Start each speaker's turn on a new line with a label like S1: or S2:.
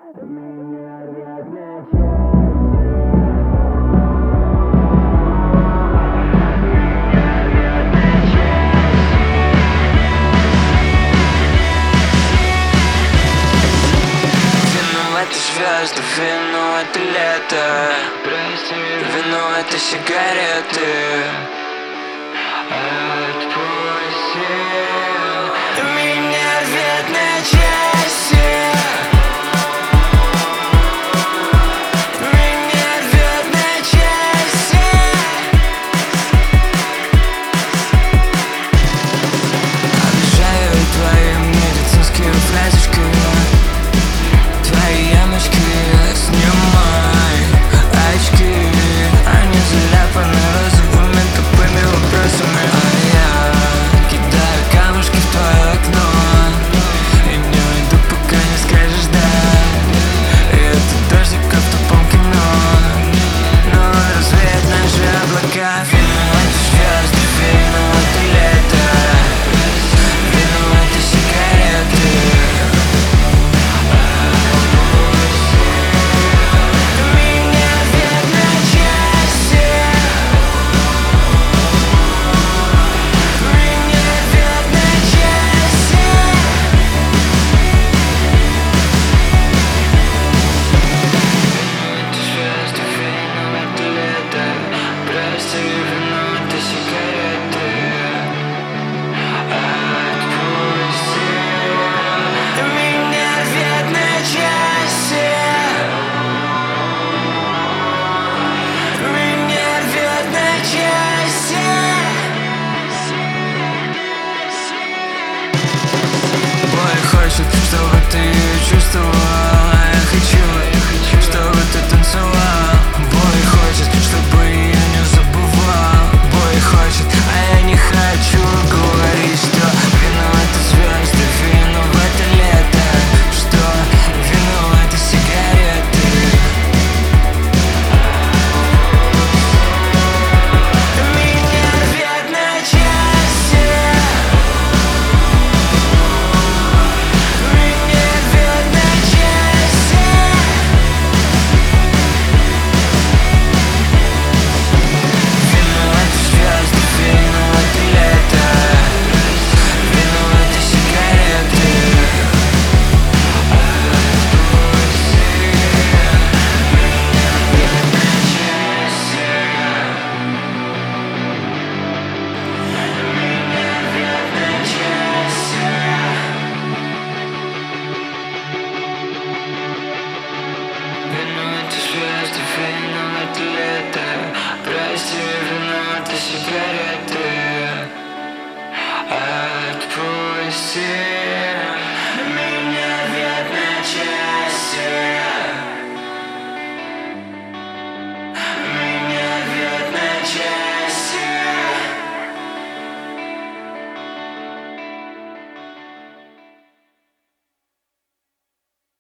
S1: Звезды, вино — это лето, вино — это сигареты. Отпусти, меня рвет на части. Меня рвет на части. Обижаю твои медицинские фразочки. Твои ямочки, снимай очки, они заляпаны розовыми тупыми вопросами. А я кидаю камушки в твое окно и не уйду, пока не скажешь да. И это дождик, как в тупом кино, но он развеет наши облака. Вино — это звезды, вино — это лето, вино — это сигареты. Хочет, чтобы ты ее чувствовала. Я хочу, чтобы ты танцевал. Бой хочет, чтобы ее не забывал. Бой хочет, а я не хочу говорить, что вино — это звезды, вино — это лето, что вино — это сигареты. Меня рвет на части. Прости, вино — это сигареты. Отпусти.